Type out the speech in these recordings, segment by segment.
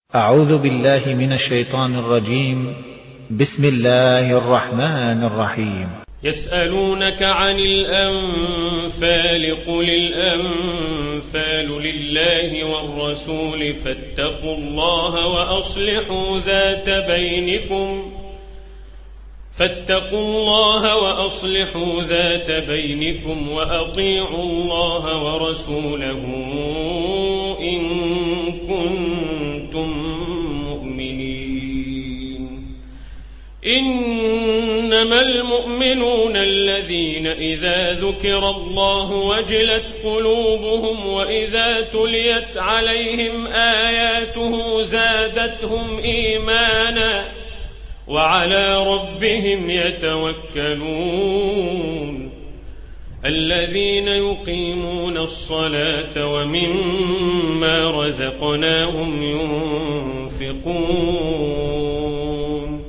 أعوذ بالله من الشيطان الرجيم. بسم الله الرحمن الرحيم. يسألونك عن الأنفال قل الأنفال لله والرسول فاتقوا الله وأصلحوا ذات بينكم وأطيعوا الله ورسوله إن كنتم مؤمنين. إنما المؤمنون الذين إذا ذكر الله وجلت قلوبهم وإذا تليت عليهم آياته زادتهم إيمانا وعلى ربهم يتوكلون. الذين يقيمون الصلاة ومما رزقناهم ينفقون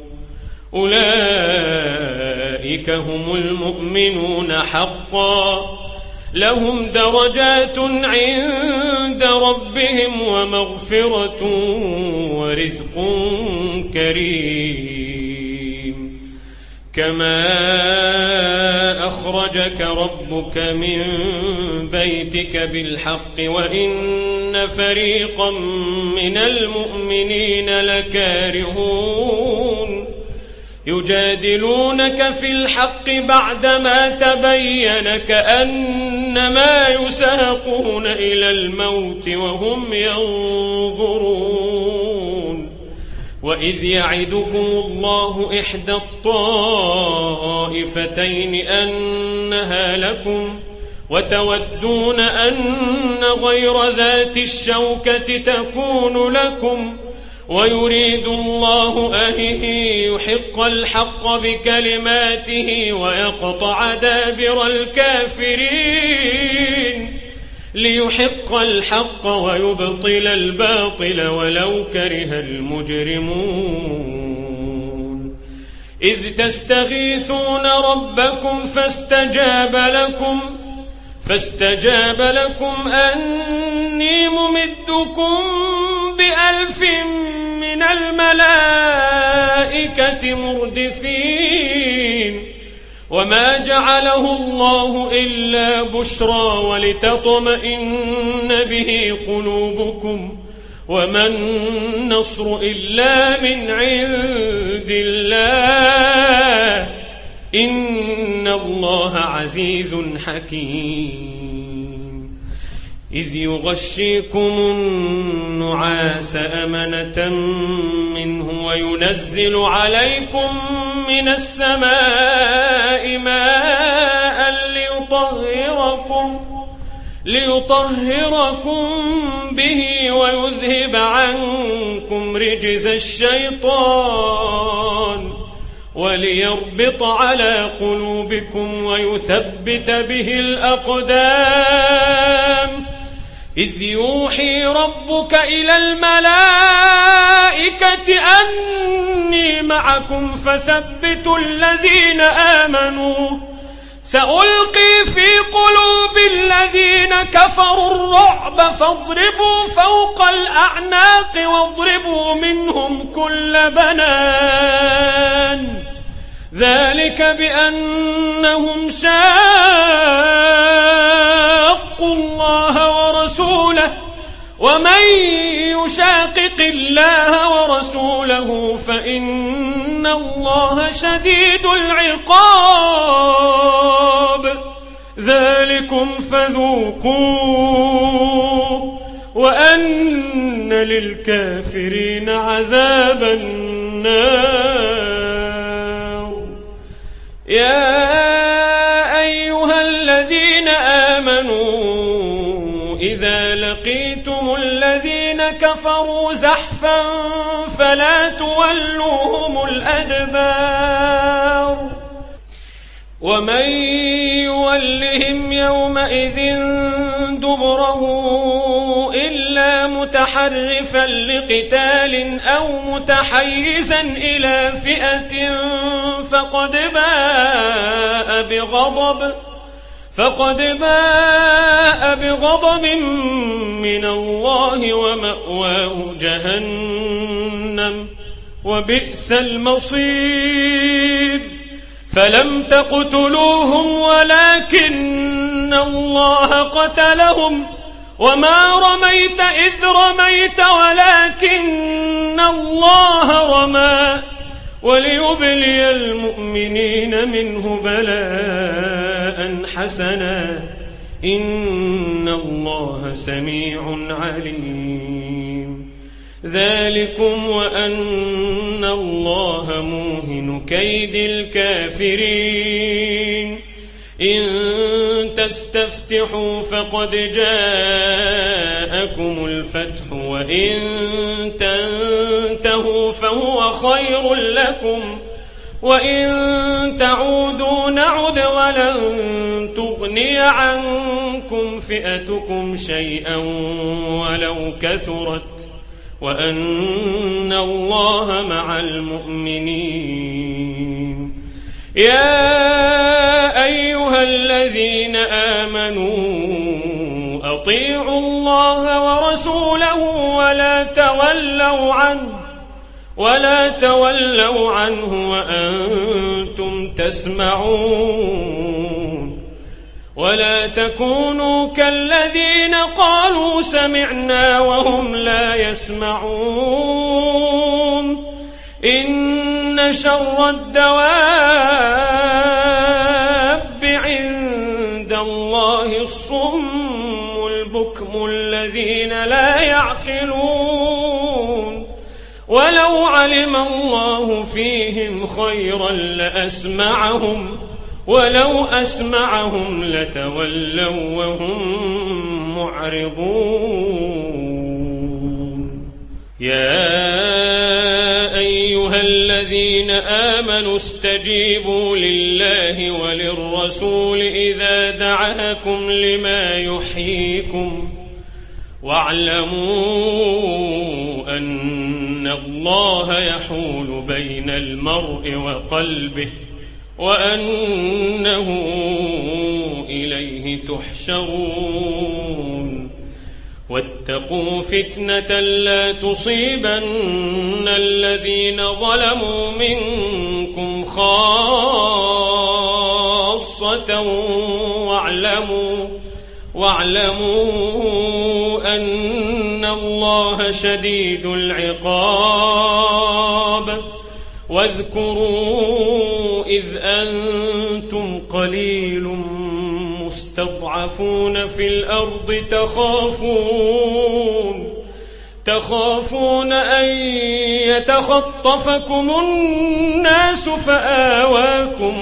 أولئك هم المؤمنون حقا لهم درجات عند ربهم ومغفرة ورزق كريم. كما أخرجك ربك من بيتك بالحق وإن فريقا من المؤمنين لكارهون يجادلونك في الحق بعدما تبين كأنما يساقون إلى الموت وهم ينظرون. وإذ يعدكم الله إحدى الطائفتين أنها لكم وتودون أن غير ذات الشوكة تكون لكم ويريد الله أن يحق الحق بكلماته ويقطع دابر الكافرين ليحق الحق ويبطل الباطل ولو كره المجرمون. إذ تستغيثون ربكم فاستجاب لكم أني ممدكم ب1000 من الملائكة مردفين. وما جعله الله إلا بشرى ولتطمئن به قلوبكم وما النصر إلا من عند الله إن الله عزيز حكيم. إذ يغشيكم النعاس أمنة منه وينزل عليكم من السماء ماء ليطهركم به ويذهب عنكم رجز الشيطان وليربط على قلوبكم ويثبت به الأقدام. إذ يوحي ربك إلى الملائكة أني معكم فثبتوا الذين آمنوا سألقي في قلوب الذين كفروا الرعب فاضربوا فوق الأعناق واضربوا منهم كل بنان. ذلك بأنهم شاقوا الله ورسوله ومن يشاقق الله ورسوله فإن الله شديد العقاب. ذلكم فذوقوه وأن للكافرين عذاب النار. يا أيها الذين آمنوا إذا لقيتم الذين كفروا زحفا فلا تولوهم الأدبار. ومن يولهم يومئذ دبره إلا متحرفا لقتال أو متحيزا إلى فئة فقد باء فقد باء بغضب من الله ومأواه جهنم وبئس المصير فلم تقتلوهم ولكن الله قتلهم وما رميت إذ رميت ولكن الله رمى وليبلي المؤمنين منه بلاء حسنا إن الله سميع عليم ذلكم وأن الله موهن كيد الكافرين إن تستفتحوا فقد جاءكم الفتح وإن تنتهوا فهو خير لكم وإن تعودوا نعد ولن تغني عنكم فئتكم شيئا ولو كثرت وأن الله مع المؤمنين يا أيها الذين آمنوا أطيعوا الله ورسوله ولا تولوا عنه وأنتم تسمعون ولا تكونوا كالذين قالوا سمعنا وهم لا يسمعون إن شر الدواب عند الله الصم البكم الذين لا يعقلون ولو علم الله فيهم خيرا لأسمعهم ولو أسمعهم لتولوا وهم معرضون يا أيها الذين آمنوا استجيبوا لله وللرسول إذا دعاكم لما يحييكم واعلموا أن الله يحول بين المرء وقلبه وأنه إليه تحشرون واتقوا فتنة لا تصيبن الذين ظلموا منكم خاصة واعلموا أن الله شديد العقاب واذكروا إذ أنتم قليل مستضعفون في الأرض تخافون أن يتخطفكم الناس فآواكم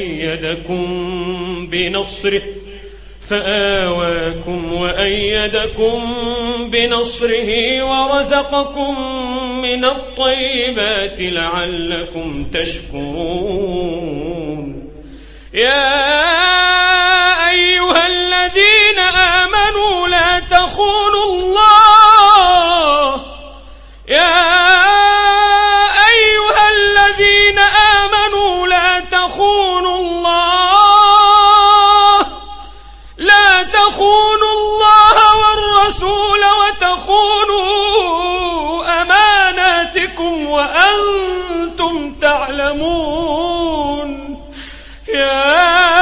وأيدكم بنصره ورزقكم من الطيبات لعلكم تشكرون يا أيها الذين آمنوا لا تخونوا الله والرسول وتخونوا أماناتكم وأنتم تعلمون يا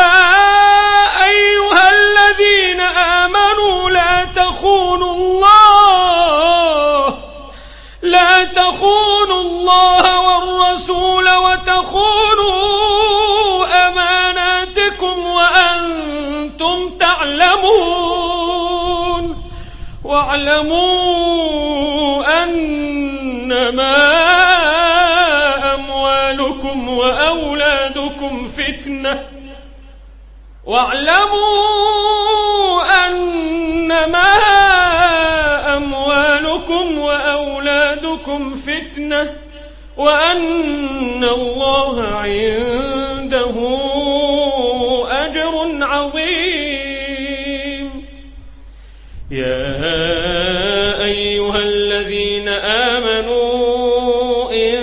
أيها الذين آمنوا لا تخونوا الله والرسول وتخونوا أماناتكم وأنتم تعلمون واعلموا أنما أموالكم وأولادكم فتنة وأن الله عنده أجر عظيم يا أيها الذين آمنوا إن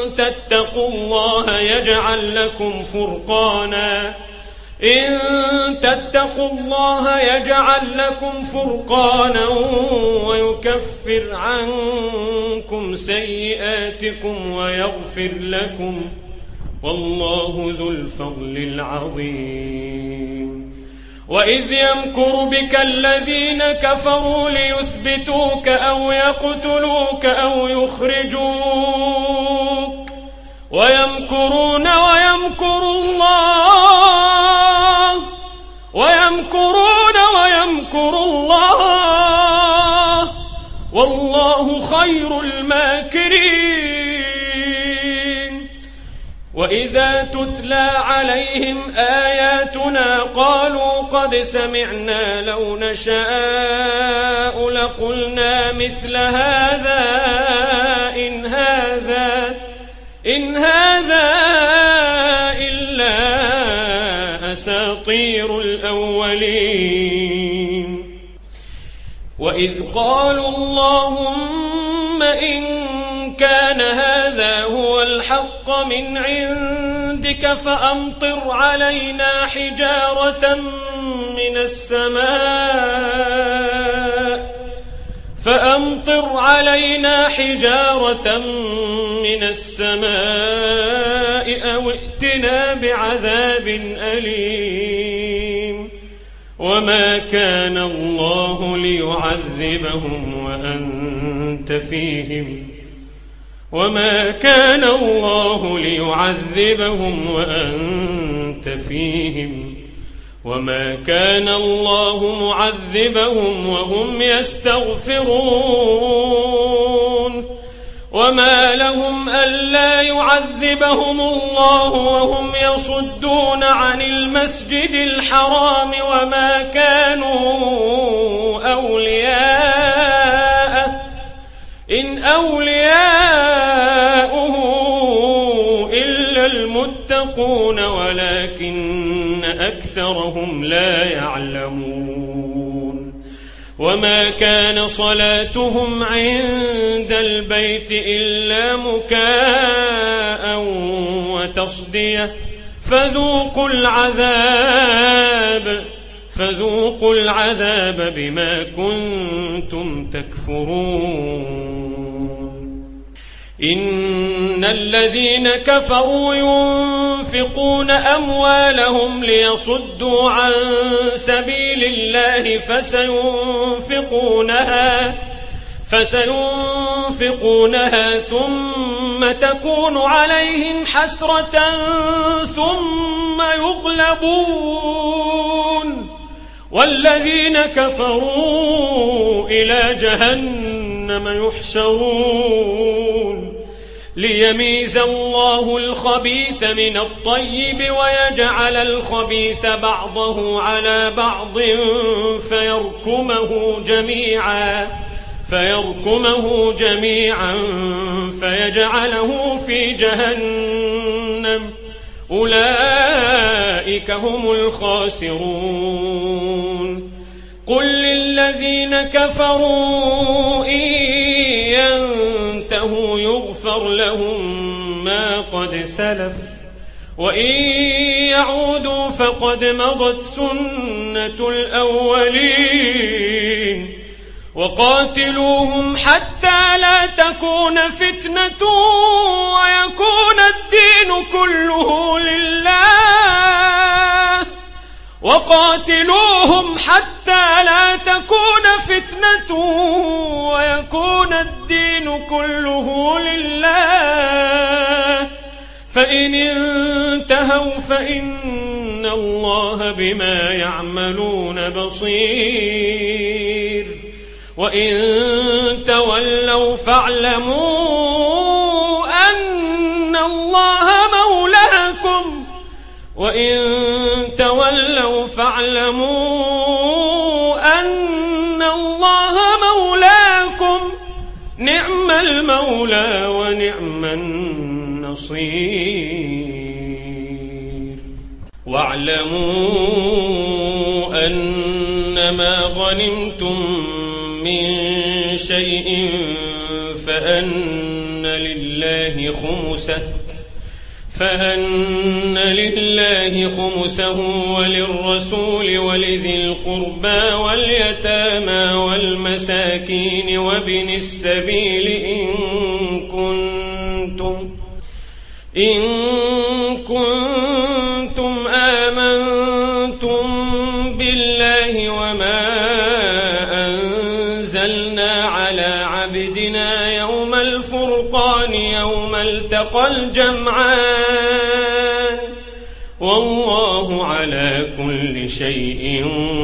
تتقوا الله يجعل لكم فرقانا تتقوا الله يجعل لكم فرقانا ويكفر عنكم سيئاتكم ويغفر لكم والله ذو الفضل العظيم. وإذ يمكر بك الذين كفروا ليثبتوك أو يقتلوك أو يخرجوك ويمكرون ويمكر الله والله خير الماكرين. وإذا تتلى عليهم آياتنا قالوا قد سمعنا لو نشاء لقلنا مثل هذا إن هذا إلا أساطير الأولين. وإذ قالوا اللهم إن كان هذا هو الحق من عندك فأمطر علينا حجارة من السماء أو ائتنا بعذاب أليم. وما كان الله ليعذبهم وأنت فيهم وما كان الله معذبهم وهم يستغفرون. وما لهم ألا يعذبهم الله وهم يصدون عن المسجد الحرام وما كانوا أولياءه إن أولياؤه إلا المتقون ولكن أكثرهم لا يعلمون. وما كان صلاتهم عند البيت إلا مكاء وتصدية فذوقوا العذاب بما كنتم تكفرون. إن الذين كفروا ينفقون أموالهم ليصدوا عن سبيل الله فسينفقونها ثم تكون عليهم حسرة ثم يغلبون والذين كفروا إلى جهنم يحشرون ليميز الله الخبيث من الطيب ويجعل الخبيث بعضه على بعض فيركمه جميعا فيجعله في جهنم أولئك هم الخاسرون. قل للذين كفروا إن ينتهوا يغفر لهم ما قد سلف وإن يعودوا فقد مضت سنة الأولين. وقاتلوهم حتى لا تكون فتنة ويكون الدين كله لله وقاتلوهم حتى لا تكون فتنة ويكون الدين كله لله فإن انتهوا فإن الله بما يعملون بصير وإن تولوا فاعلموا أن الله مولاكم نعم المولى ونعم النصير. واعلموا أنما غنمتم من شيء فأن فأن لله خمسه وللرسول ولذي القربى واليتامى والمساكين وابن السبيل إن كنتم آمنتم بالله وما أنزلنا على عبدنا يوم الفرقان يوم التقى الجمعان والله على كل شيء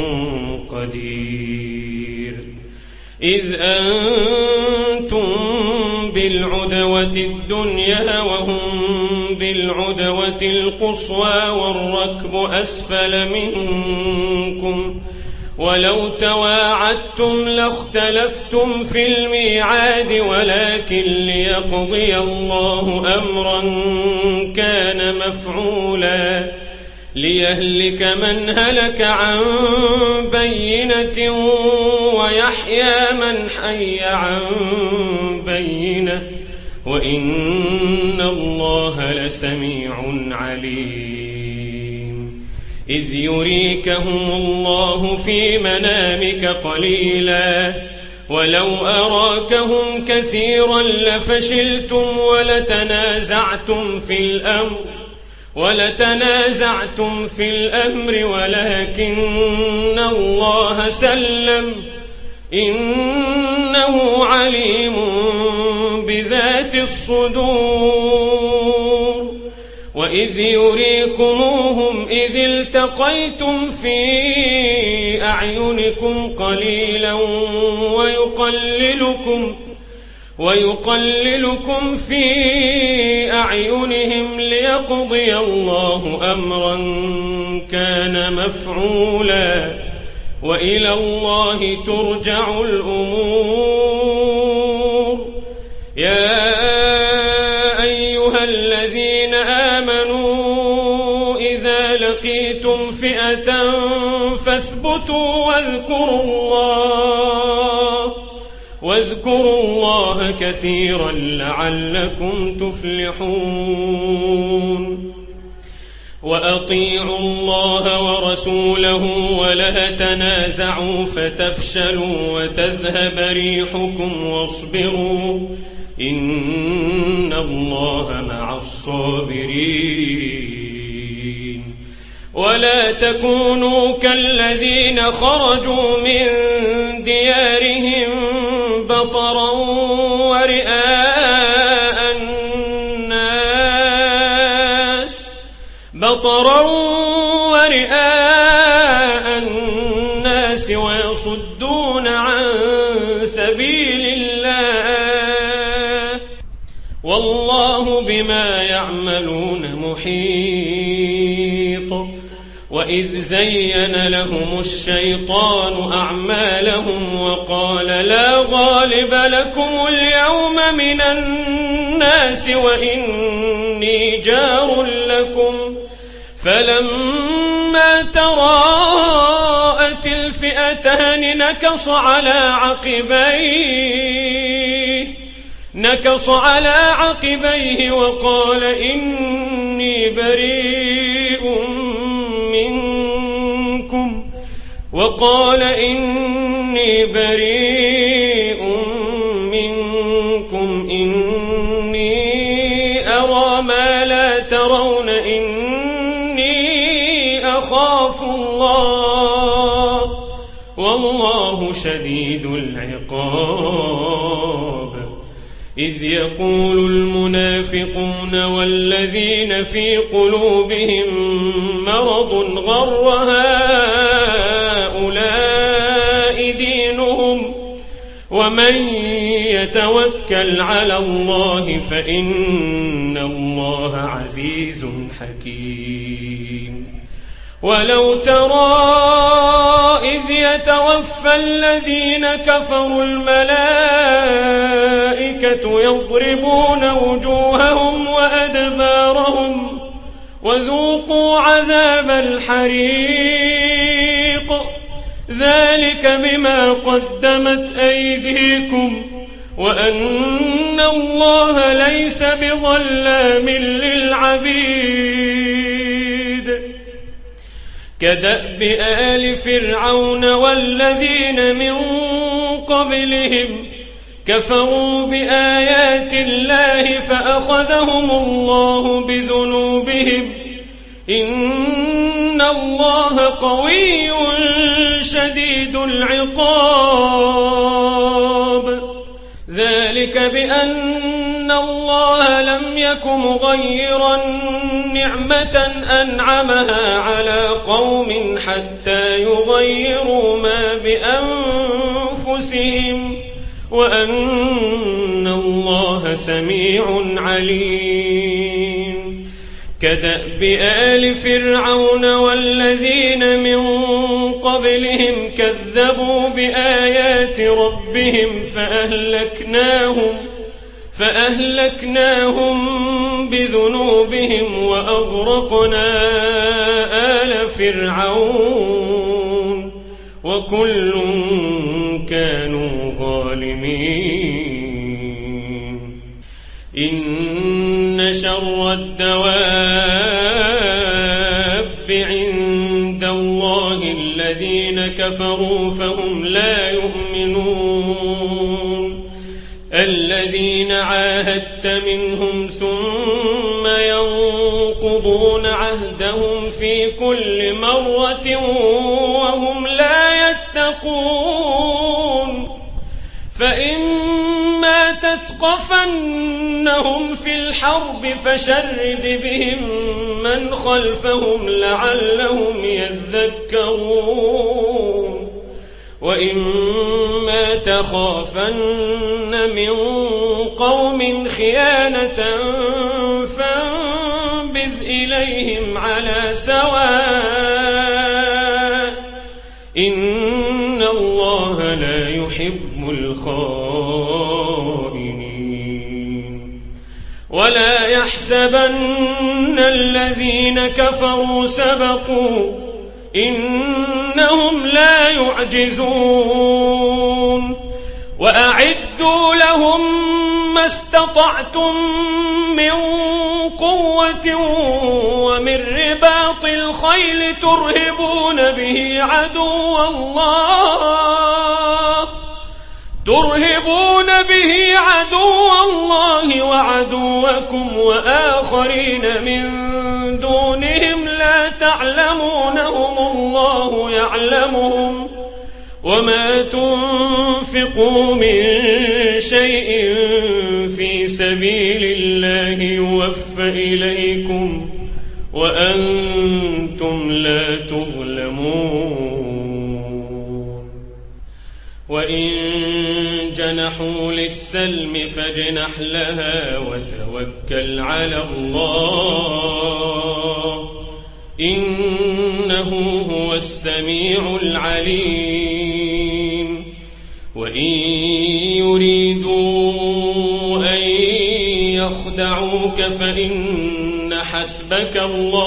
قدير. إذ أنتم بالعدوة الدنيا وهم بالعدوة القصوى والركب أسفل منكم ولو تواعدتم لاختلفتم في الميعاد ولكن ليقضي الله أمرا كان مفعولا ليهلك من هلك عن بينة ويحيى من حي عن بينة وإن الله لسميع عليم. إذ يريكهم الله في منامك قليلا ولو أراكهم كثيرا لفشلتم ولتنازعتم في الأمر ولكن الله سلم إنه عليم بذات الصدور. وإذ يريكموهم إذ التقيتم في أعينكم قليلا ويقللكم في أعينهم ليقضي الله أمرا كان مفعولا وإلى الله ترجع الأمور. يا أيها الذين آمنوا إذا لقيتم فئة فاثبتوا واذكروا الله كثيرا لعلكم تفلحون. وأطيعوا الله ورسوله ولا تنازعوا فتفشلوا وتذهب ريحكم واصبروا إن الله مع الصابرين. ولا تكونوا كالذين خرجوا من ديارهم بطرا ورئاء الناس ويصدون عن سبيل الله والله بما يعملون محيط. وإذ زين لهم الشيطان أعمالهم وقال لا غالب لكم اليوم من الناس وإني جار لكم فلما تراءت الفئتان نكص على عقبيه وقال إني بريء منكم إني أرى ما لا ترون إني أخاف الله والله شديد العقاب. إذ يقول المنافقون والذين في قلوبهم مرض غر هؤلاء دينهم ومن يتوكل على الله فإن الله عزيز حكيم. ولو ترى إذ يتوفى الذين كفروا الملائكة يضربون وجوههم وأدبارهم وذوقوا عذاب الحريق ذلك بما قدمت أيديكم وأن الله ليس بظلام للعبيد. كدأب آل فرعون والذين من قبلهم كفروا بآيات الله فأخذهم الله بذنوبهم إن الله قوي شديد العقاب. ذلك بأن الله لم يك مغيرا نعمة أنعمها على قوم حتى يغيروا ما بأنفسهم وأن الله سميع عليم. كدأب آل فرعون والذين من قبلهم كذبوا بآيات ربهم فأهلكناهم بذنوبهم وأغرقنا آل فرعون وكل كانوا ظالمين. إن شر الدواب عند الله الذين كفروا فهم لا يؤمنون. الذين عاهدت منهم ثم ينقضون عهدهم في كل مرة وهم لا يتقون. فإما تثقفنهم في الحرب فشرد بهم من خلفهم لعلهم يذكرون. وإما تخافن من قوم خيانة فانبذ إليهم على سواء إن الله لا يحب الخائنين. ولا يحسبن الذين كفروا سبقوا إنهم لا يعجزون. وأعدوا لهم ما استطعتم من قوة ومن رباط الخيل ترهبون به عدو الله وعدوكم وآخرين من دونهم لا تعلمونهم الله يعلمهم. وما تنفقوا من شيء في سبيل الله يوفى إليكم وأنتم لا تظلمون. وإن جنحوا للسلم فاجنح لها وتوكل على الله إنه هو السميع العليم. وإن يريدوا أن يخدعوك فإن حسبك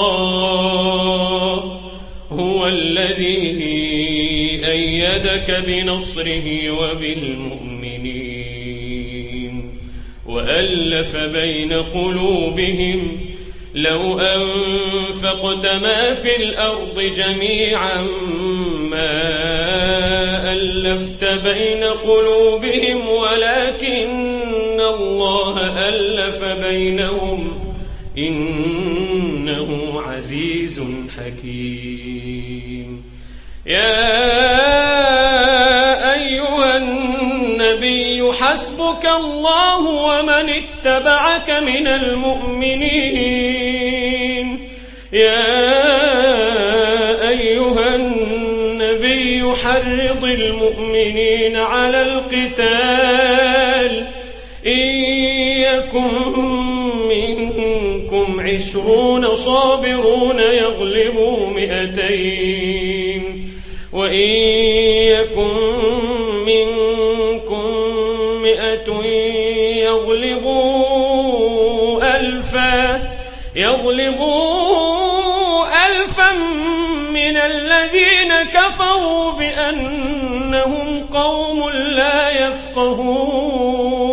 الله هو الذي أيدك بنصره وبالمؤمنين وألف بين قلوبهم لو أنفقت ما في الأرض جميعا ما ألفت بين قلوبهم ولكن الله ألف بينهم إنه عزيز حكيم. يا أيها النبي حسبك الله ومن اتبعك من المؤمنين. يا أيها النبي حرض المؤمنين على القتال إن يكن منكم 20 صابرون يغلبوا 200 وإن يكن منكم 100 يغلبوا 1000 من الذين كفروا بأنهم قوم لا يفقهون.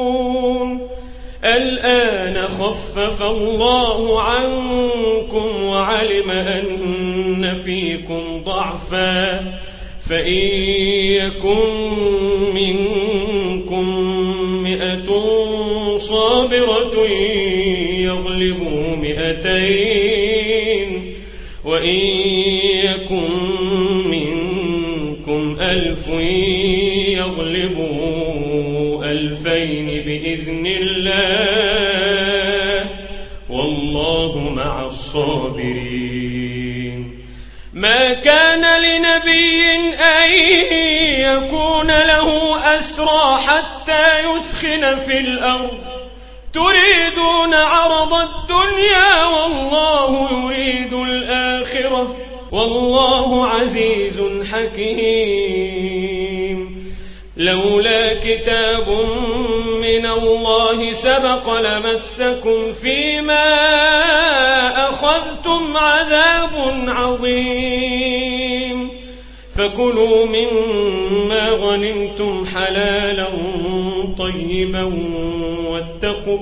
الآن خفف الله عنكم وعلم أن فيكم ضعفا فإن يكن منكم 100 صابرة يغلبوا 200 وإن يكن منكم 1000 يغلبوا 2000 بإذن الله والله مع الصابرين. ما كان لنبي أن يكون له أسرى حتى يثخن في الأرض تريدون عرض الدنيا والله يريد الآخرة والله عزيز حكيم. لولا كتاب من الله سبق لمسكم فيما أخذتم عذاب عظيم فكلوا مما غنمتم حلالا طيبا واتقوا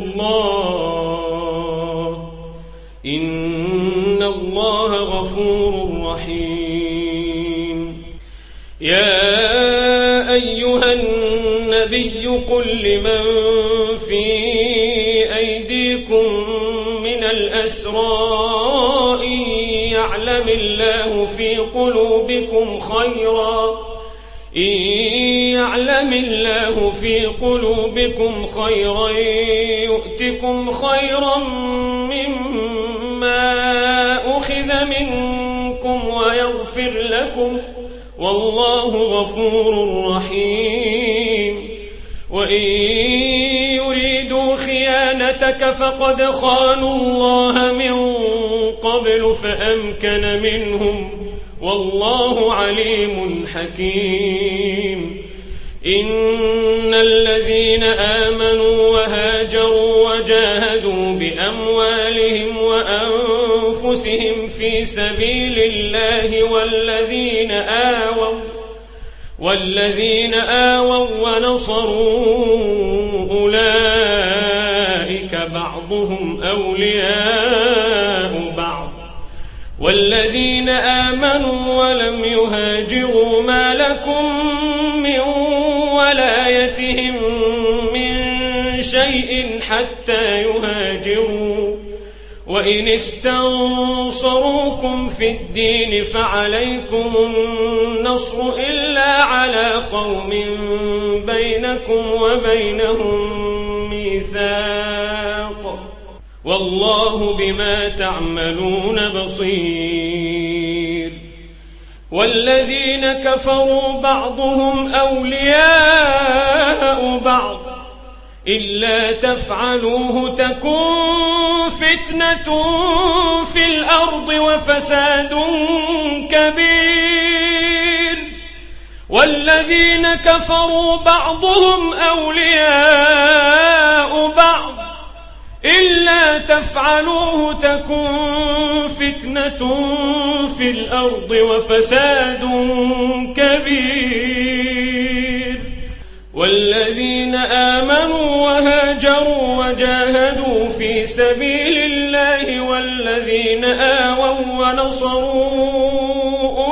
الله إن الله غفور رحيم. يا أيها النبي قل لمن في أيديكم من الأسرى إن يعلم الله في قلوبكم خيرا يؤتكم خيرا مما أخذ منكم ويغفر لكم والله غفور رحيم. وإن يريدوا خيانتك فقد خانوا الله من قبل فأمكن منهم والله عليم حكيم. إن الذين آمنوا وهاجروا وجاهدوا بأموالهم وأنفسهم في سبيل الله والذين آووا ونصروا أولئك بعضهم أولياء بعض والذين آمنوا ولم يهاجروا ما لكم من ولايتهم من شيء حتى يهاجروا وإن استنصروكم في الدين فعليكم النصر إلا على قوم بينكم وبينهم ميثاق والله بما تعملون بصير. والذين كفروا بعضهم أولياء بعض إلا تفعلوه تكن فتنة في الأرض وفساد كبير. والذين كفروا بعضهم أولياء بعض إلا تفعلوه تكن فتنة في الأرض وفساد كبير. والذين آمنوا وهاجروا وجاهدوا في سبيل الله والذين آووا ونصروا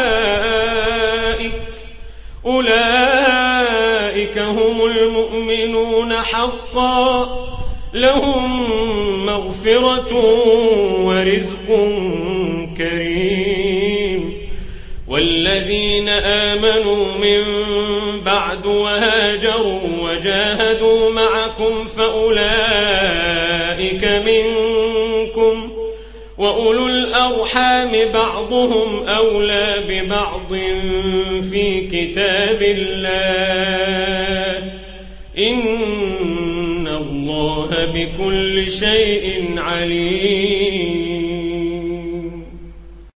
أولئك هم المؤمنون حقا لهم مغفرة ورزق كريم. والذين آمنوا من بعد وهاجروا وجاهدوا معكم فأولئك منكم وأولو الأرحام بعضهم أولى ببعض في كتاب الله إن الله بكل شيء عليم.